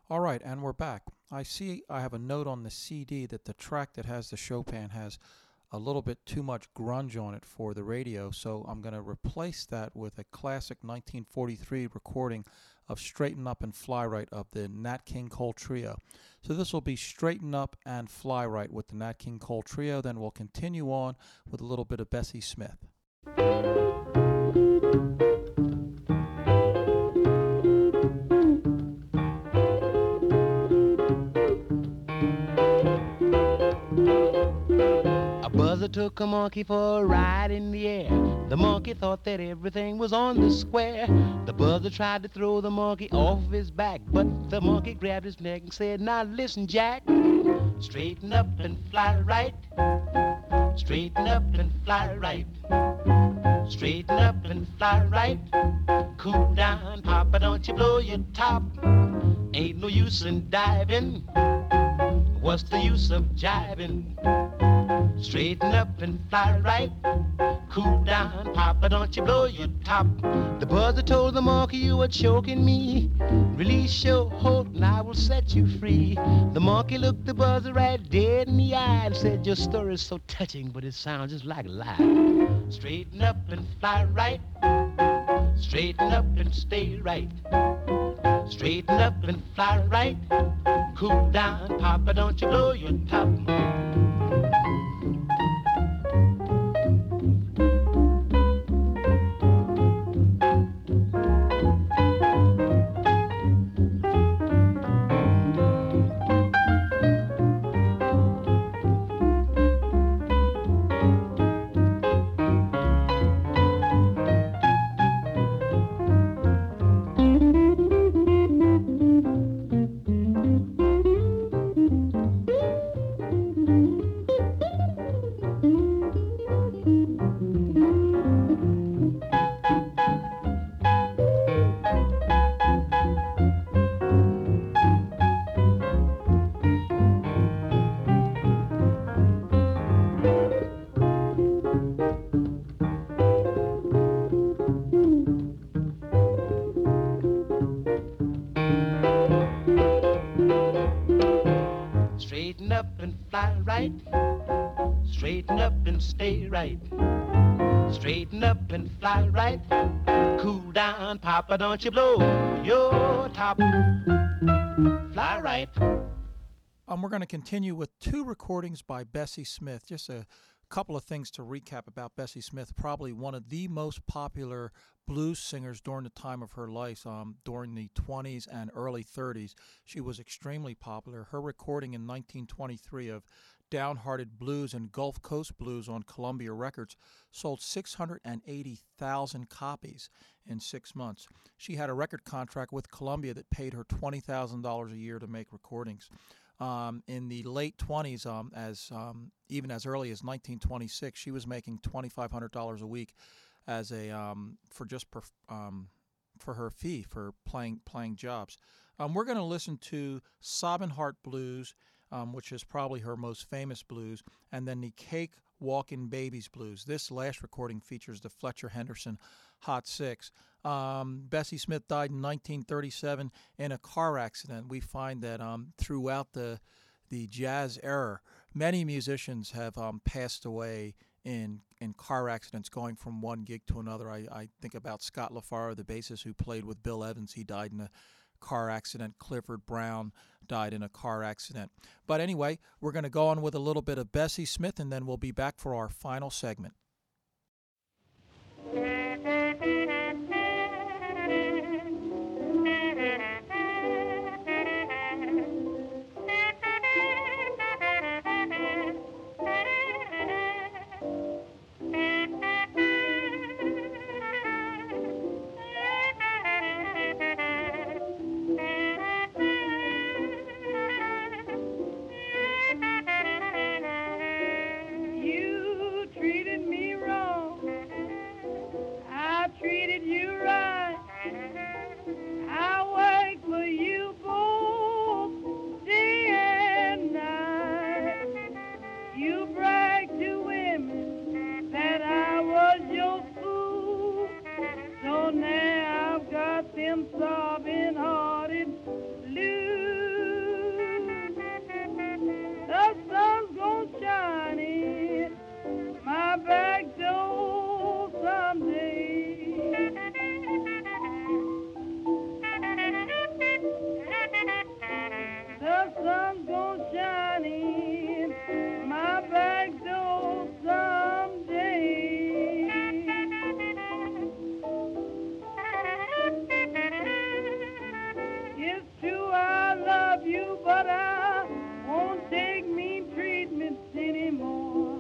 All right, and we're back. I see I have a note on the CD that the track that has the Chopin has a little bit too much grunge on it for the radio, so I'm going to replace that with a classic 1943 recording of Straighten Up and Fly Right of the Nat King Cole Trio. So this will be Straighten Up and Fly Right with the Nat King Cole Trio, then we'll continue on with a little bit of Bessie Smith. A buzzer took a monkey for a ride in the air. The monkey thought that everything was on the square. The buzzer tried to throw the monkey off his back, but the monkey grabbed his neck and said, "Now listen, Jack, straighten up and fly right. Straighten up and fly right. Straighten up and fly right. Cool down, Papa, don't you blow your top. Ain't no use in diving. What's the use of jiving? Straighten up and fly right. Cool down, Papa, don't you blow your top." The buzzer told the monkey, "You are choking me. Release your hold and I will set you free." The monkey looked the buzzer right dead in the eye and said, "Your story is so touching, but it sounds just like a lie. Straighten up and fly right. Straighten up and stay right. Straighten up and fly right. Cool down, Papa, don't you blow your top." Straighten up and fly right. Straighten up and stay right. Straighten up and fly right. Cool down, Papa, don't you blow your top. Fly right. We're going to continue with two recordings by Bessie Smith. Just a couple of things to recap about Bessie Smith. Probably one of the most popular blues singers during the time of her life, during the 20s and early 30s. She was extremely popular. Her recording in 1923 of Downhearted Blues and Gulf Coast Blues on Columbia Records sold 680,000 copies in 6 months. She had a record contract with Columbia that paid her $20,000 a year to make recordings. In the late 20s, even as early as 1926, she was making $2,500 a week as a for her fee for playing jobs. We're going to listen to Sobbin' Heart Blues, which is probably her most famous blues, and then the Cake Walkin' Babies Blues. This last recording features the Fletcher Henderson Hot Six. Bessie Smith died in 1937 in a car accident. We find that throughout the jazz era, many musicians have passed away in car accidents going from one gig to another. I think about Scott LaFaro, the bassist who played with Bill Evans. He died in a car accident. Clifford Brown died in a car accident. But anyway, we're going to go on with a little bit of Bessie Smith, and then we'll be back for our final segment. You treated me True, I love you, but I won't take mean treatments anymore.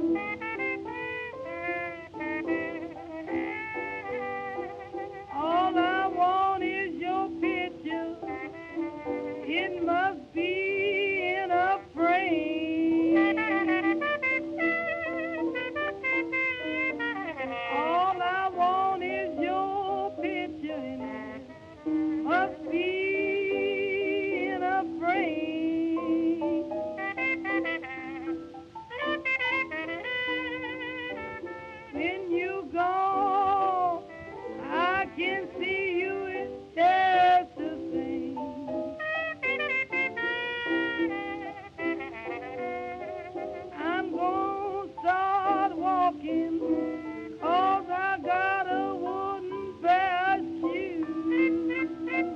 All I want is your picture. It must be in a frame. All I want is your picture, and it must be in a frame. When you go, I can see you. It's just the same. I'm gonna start walking, 'cause I got a wooden pair of shoes.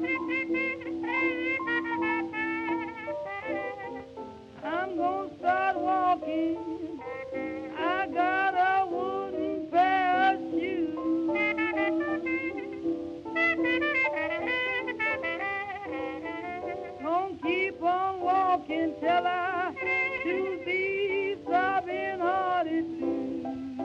I'm gonna start walking. I got a wooden pair of shoes. Gonna keep on walking till I choose these sobbing hearted blues.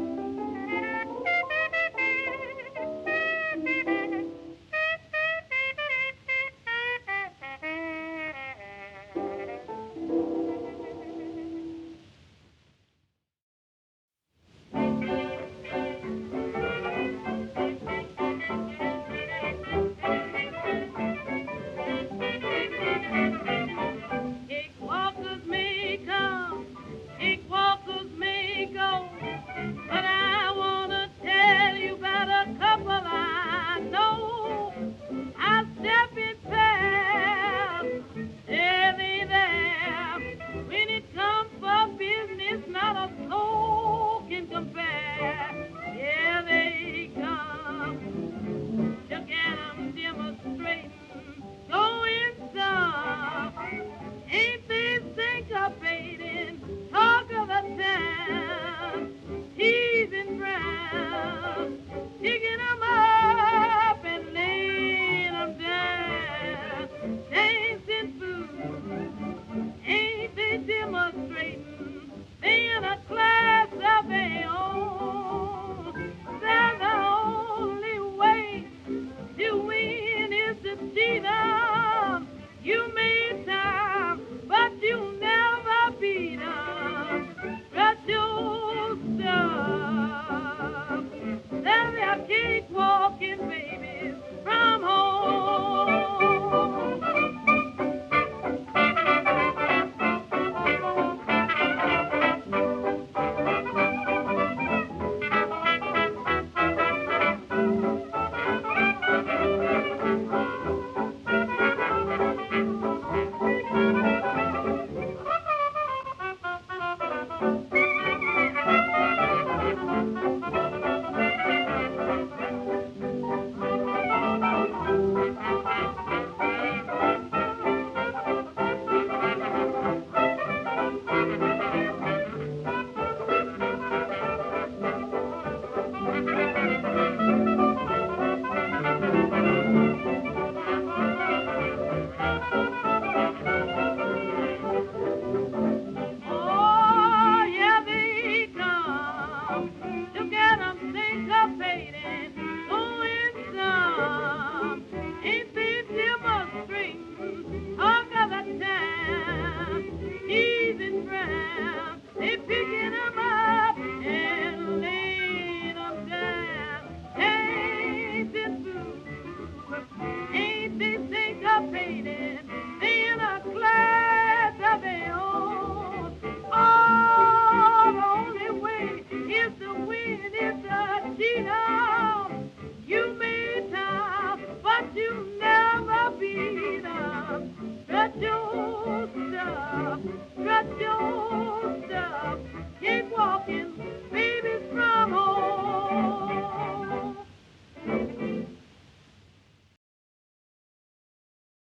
Cakewalkers may come, cakewalkers may go, but I wanna tell you about a couple I know. I step in past, there they there. When it comes for business, not a soul can compare. Yeah, they come, look at 'em demonstrating, going some. Ain't they syncopating? Talk of the town, teasing Brown, picking 'em up and laying 'em down. Dancing fools, ain't they demonstrating? They in a class of their own. They're the only way to win is to cheat 'em. You may time, but you never beat 'em. Got your stuff. They're cakewalking babies from home. Oh, yeah, they come. Look at 'em syncopating, going some. Ain't they demonstrating? Talk of the town, teasing Brown. They picking 'em up and laying 'em down. Dancing fools, ain't they syncopating? They in a class of their own. Oh, the only way is to win, is to cheat 'em. You may time, but you never beat 'em. Strut your stuff, strut your